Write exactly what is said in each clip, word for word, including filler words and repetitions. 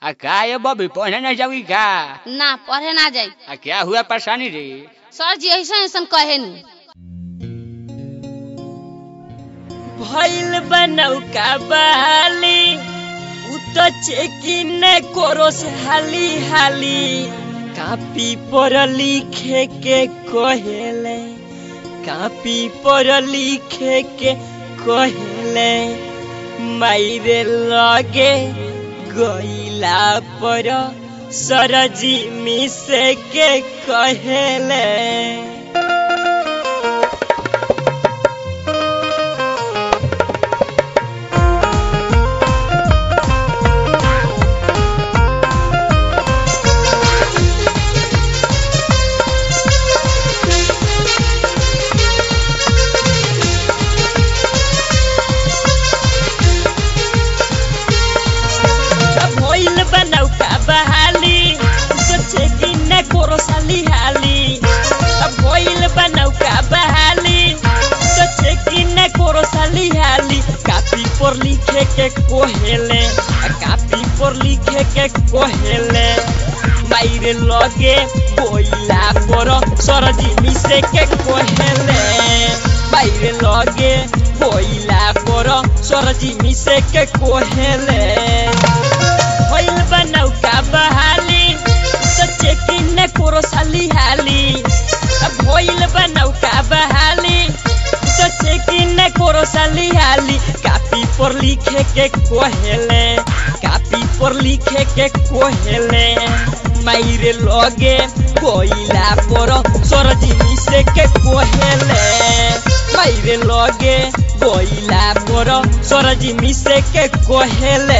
आ का ये बबी पढ़ने नहीं जाओगी का? ना पढ़े ना जाई। आ क्या हुआ परेशानी रे? सर जी ऐसा ऐसा कहे नी। भइल बनौका बाली उ त चेकिन कोरोस हाली हाली कापी पर लिखे के कहेले कापी पर लिखे के कहेले मायरे लगे गईला पर सरजी मिसे के कहेले पर लिखे के कोहेले कापी पर लिखे के कोहेले मायरे लगे बोइला पर सरजी मिसे के कोहेले मायरे लगे बोइला पर सरजी मिसे के कोहेले भइल बनौका बहाली त चेकिन कोरोसाली हाली भइल बनौका बहाली त चेकिन कोरोसाली हाली कापी पर लिखे के कोहेले कापी पर लिखे के कोहेले मायरे लगे कोइला पर सरजी मिसे के कोहेले मायरे लगे कोइला पर सरजी मिसे के कोहेले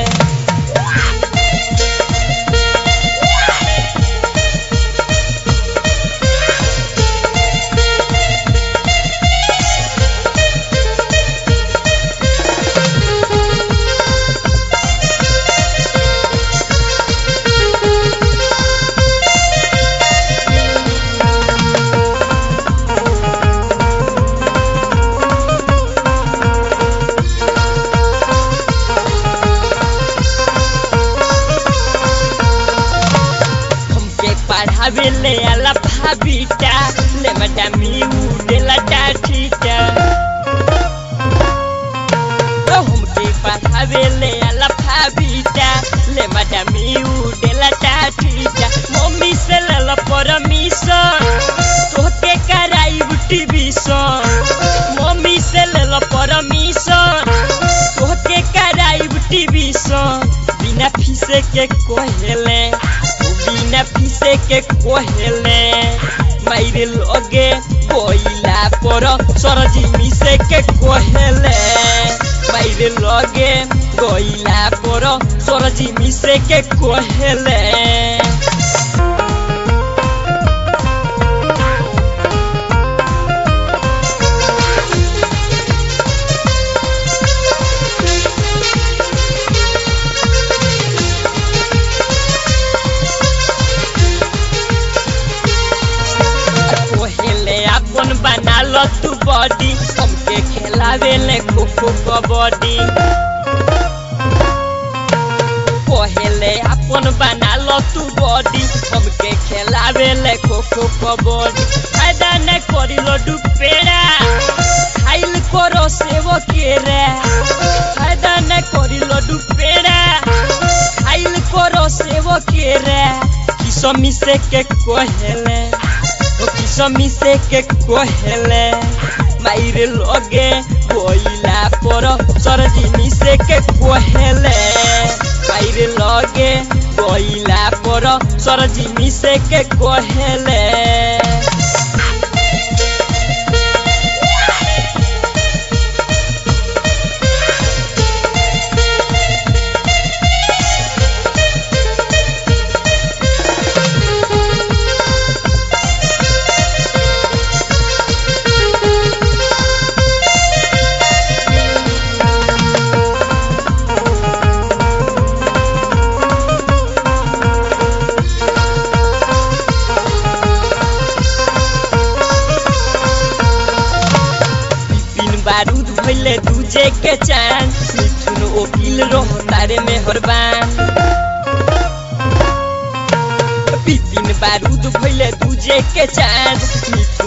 ले आला भाभीटा ले मडामी उडेला टाठीटा तो हमके पढ़ावे ले आला भाभीटा ले मडामी उडेला टाठीटा मम्मी से लेला परमिशन तोहके कराई टीवीशन मम्मी से लेला परमिशन तोहके कराई टीवीशन बिना फीसे के कहेले बिना फीसे के कोहेले मायरे लगे बोइला पर सरजी मिसे के कोहेले मायरे लगे बोइला पर सरजी मिसे के कोहेले बना लो तू बॉडी हमके खेलावे ले खो खो कबड्डी पहले अपन बना लो तू बॉडी हमके खेलावे ले खो खो कबड्डी फायदा न करी लो डुपेरा खाइल करो सेवो केरा फायदा न करी लो डुपेरा खाइल करो सेवो केरा किसो मिसे के कोहेले मिसे के कोहेले मायरे लगे बोइला पर सरजी मिसे के कोहेले मायरे लगे बोइला पर सरजी मिसे के कोहेले भइले दूजे के चान मिथुन वकील रहो तारे मेहरबान बिपिन बारूद भइले दूजे के चांद